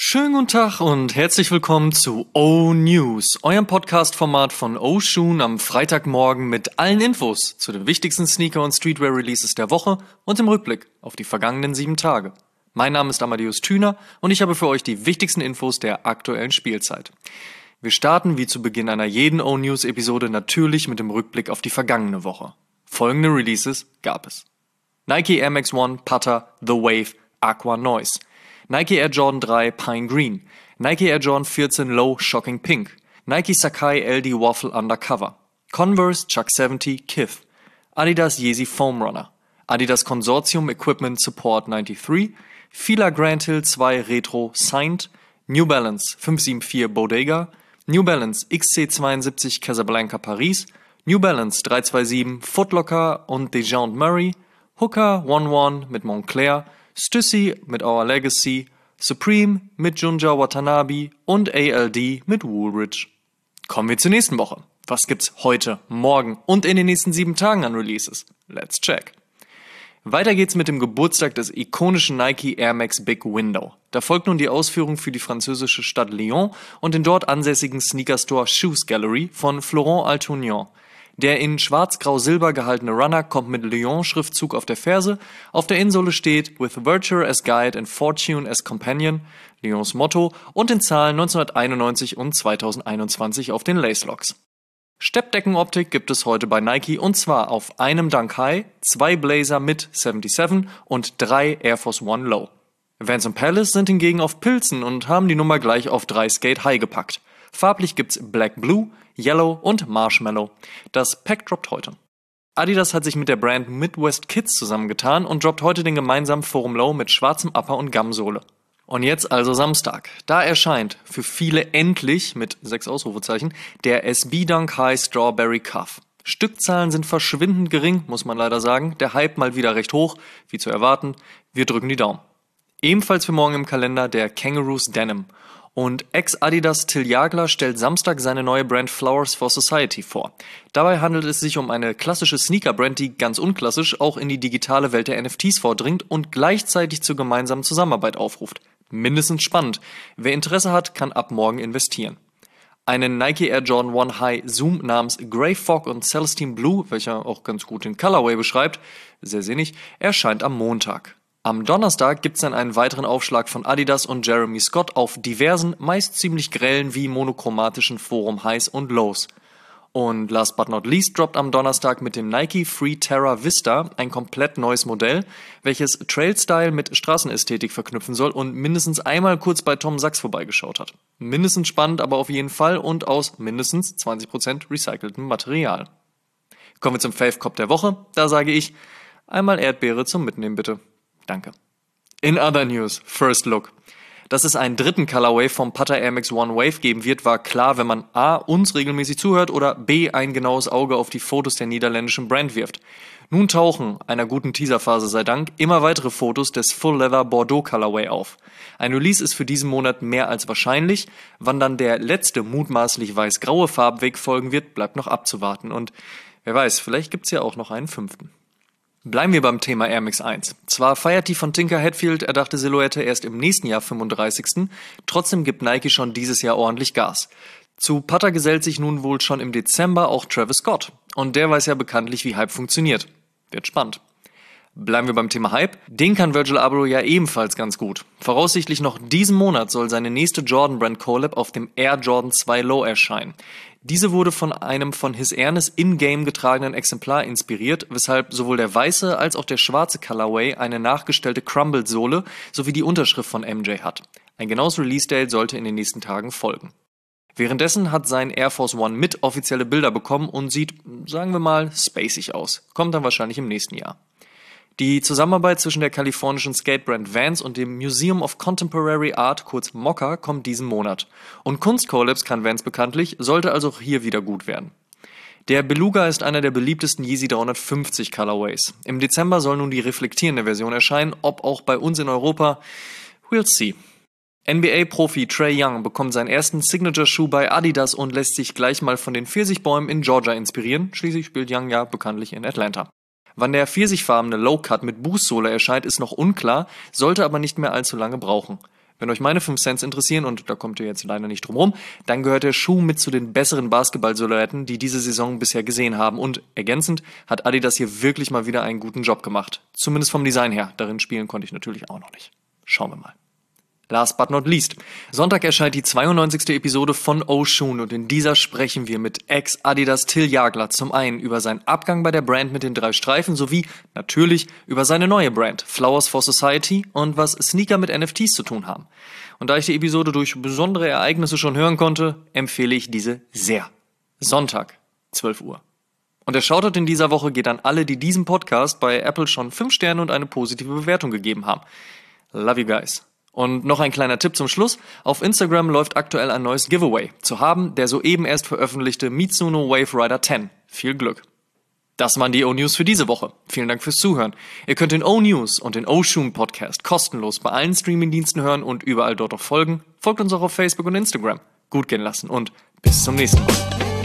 Schönen guten Tag und herzlich willkommen zu O-News, eurem Podcast-Format von O-Shoon am Freitagmorgen mit allen Infos zu den wichtigsten Sneaker- und Streetwear-Releases der Woche und im Rückblick auf die vergangenen 7 Tage. Mein Name ist Amadeus Thüner und ich habe für euch die wichtigsten Infos der aktuellen Spielzeit. Wir starten wie zu Beginn einer jeden O-News-Episode natürlich mit dem Rückblick auf die vergangene Woche. Folgende Releases gab es: Nike Air Max 1 Putter The Wave Aqua Noise, Nike Air Jordan 3 Pine Green, Nike Air Jordan 14 Low Shocking Pink, Nike Sacai LD Waffle Undercover, Converse Chuck 70 Kith, Adidas Yeezy Foam Runner, Adidas Consortium Equipment Support 93, Fila Grand Hill 2 Retro Signed, New Balance 574 Bodega, New Balance XC72 Casablanca Paris, New Balance 327 Footlocker und DeJounte Murray, Hooker 11 mit Moncler, Stussy mit Our Legacy, Supreme mit Junja Watanabe und ALD mit Woolrich. Kommen wir zur nächsten Woche. Was gibt's heute, morgen und in den nächsten 7 Tagen an Releases? Let's check. Weiter geht's mit dem Geburtstag des ikonischen Nike Air Max Big Window. Da folgt nun die Ausführung für die französische Stadt Lyon und den dort ansässigen Sneaker-Store Shoes Gallery von Florent Altounian. Der in schwarz-grau-silber gehaltene Runner kommt mit Lyon-Schriftzug auf der Ferse. Auf der Innensohle steht "With Virtue as Guide and Fortune as Companion", Lyons Motto, und den Zahlen 1991 und 2021 auf den Lacelocks. Steppdeckenoptik gibt es heute bei Nike und zwar auf einem Dunk High, 2 Blazer mit 77 und 3 Air Force One Low. Vans und Palace sind hingegen auf Pilzen und haben die Nummer gleich auf 3 Skate High gepackt. Farblich gibt's Black Blue, Yellow und Marshmallow. Das Pack droppt heute. Adidas hat sich mit der Brand Midwest Kids zusammengetan und droppt heute den gemeinsamen Forum Low mit schwarzem Upper und Gumsohle. Und jetzt also Samstag. Da erscheint für viele endlich, mit 6 Ausrufezeichen, der SB Dunk High Strawberry Cuff. Stückzahlen sind verschwindend gering, muss man leider sagen. Der Hype mal wieder recht hoch, wie zu erwarten. Wir drücken die Daumen. Ebenfalls für morgen im Kalender der Kangaroos Denim. Und Ex-Adidas Till Jagler stellt Samstag seine neue Brand Flowers for Society vor. Dabei handelt es sich um eine klassische Sneaker-Brand, die ganz unklassisch auch in die digitale Welt der NFTs vordringt und gleichzeitig zur gemeinsamen Zusammenarbeit aufruft. Mindestens spannend. Wer Interesse hat, kann ab morgen investieren. Einen Nike Air Jordan 1 High Zoom namens Grey Fog und Celestine Blue, welcher auch ganz gut den Colorway beschreibt, sehr sinnig, erscheint am Montag. Am Donnerstag gibt's dann einen weiteren Aufschlag von Adidas und Jeremy Scott auf diversen, meist ziemlich grellen wie monochromatischen Forum Highs und Lows. Und last but not least droppt am Donnerstag mit dem Nike Free Terra Vista ein komplett neues Modell, welches Trail-Style mit Straßenästhetik verknüpfen soll und mindestens einmal kurz bei Tom Sachs vorbeigeschaut hat. Mindestens spannend, aber auf jeden Fall und aus mindestens 20% recyceltem Material. Kommen wir zum Fave-Cop der Woche. Da sage ich, einmal Erdbeere zum Mitnehmen bitte. Danke. In other news, First Look. Dass es einen dritten Colorway vom Putter Air Max 1 Wave geben wird, war klar, wenn man A. uns regelmäßig zuhört oder B. ein genaues Auge auf die Fotos der niederländischen Brand wirft. Nun tauchen, einer guten Teaserphase sei Dank, immer weitere Fotos des Full Leather Bordeaux Colorway auf. Ein Release ist für diesen Monat mehr als wahrscheinlich. Wann dann der letzte mutmaßlich weiß-graue Farbweg folgen wird, bleibt noch abzuwarten. Und wer weiß, vielleicht gibt's ja auch noch einen 5. Bleiben wir beim Thema Air Max 1. Zwar feiert die von Tinker Hatfield erdachte Silhouette erst im nächsten Jahr 35. Trotzdem gibt Nike schon dieses Jahr ordentlich Gas. Zu Putter gesellt sich nun wohl schon im Dezember auch Travis Scott. Und der weiß ja bekanntlich, wie Hype funktioniert. Wird spannend. Bleiben wir beim Thema Hype. Den kann Virgil Abloh ja ebenfalls ganz gut. Voraussichtlich noch diesen Monat soll seine nächste Jordan Brand Collab auf dem Air Jordan 2 Low erscheinen. Diese wurde von einem von His Airness in-game getragenen Exemplar inspiriert, weshalb sowohl der weiße als auch der schwarze Colorway eine nachgestellte Crumbled-Sohle sowie die Unterschrift von MJ hat. Ein genaues Release-Date sollte in den nächsten Tagen folgen. Währenddessen hat sein Air Force One mit offizielle Bilder bekommen und sieht, sagen wir mal, spacig aus. Kommt dann wahrscheinlich im nächsten Jahr. Die Zusammenarbeit zwischen der kalifornischen Skatebrand Vans und dem Museum of Contemporary Art, kurz MOCA, kommt diesen Monat. Und Kunstcollabs kann Vans bekanntlich, sollte also auch hier wieder gut werden. Der Beluga ist einer der beliebtesten Yeezy 350 Colorways. Im Dezember soll nun die reflektierende Version erscheinen, ob auch bei uns in Europa, we'll see. NBA-Profi Trae Young bekommt seinen ersten Signature-Schuh bei Adidas und lässt sich gleich mal von den Pfirsichbäumen in Georgia inspirieren. Schließlich spielt Young ja bekanntlich in Atlanta. Wann der pfirsichfarbene Low-Cut mit Boost-Sohle erscheint, ist noch unklar, sollte aber nicht mehr allzu lange brauchen. Wenn euch meine 5 Cents interessieren, und da kommt ihr jetzt leider nicht drum rum, dann gehört der Schuh mit zu den besseren Basketball-Silhouetten, die diese Saison bisher gesehen haben. Und ergänzend hat Adidas hier wirklich mal wieder einen guten Job gemacht. Zumindest vom Design her. Darin spielen konnte ich natürlich auch noch nicht. Schauen wir mal. Last but not least. Sonntag erscheint die 92. Episode von Oshun und in dieser sprechen wir mit Ex-Adidas Till Jagler zum einen über seinen Abgang bei der Brand mit den 3 Streifen sowie natürlich über seine neue Brand Flowers for Society und was Sneaker mit NFTs zu tun haben. Und da ich die Episode durch besondere Ereignisse schon hören konnte, empfehle ich diese sehr. Sonntag, 12 Uhr. Und der Shoutout in dieser Woche geht an alle, die diesem Podcast bei Apple schon 5 Sterne und eine positive Bewertung gegeben haben. Love you guys. Und noch ein kleiner Tipp zum Schluss. Auf Instagram läuft aktuell ein neues Giveaway zu haben, der soeben erst veröffentlichte Mizuno Wave Rider 10. Viel Glück. Das waren die O-News für diese Woche. Vielen Dank fürs Zuhören. Ihr könnt den O-News und den Oshun Podcast kostenlos bei allen Streamingdiensten hören und überall dort auch folgen. Folgt uns auch auf Facebook und Instagram. Gut gehen lassen und bis zum nächsten Mal.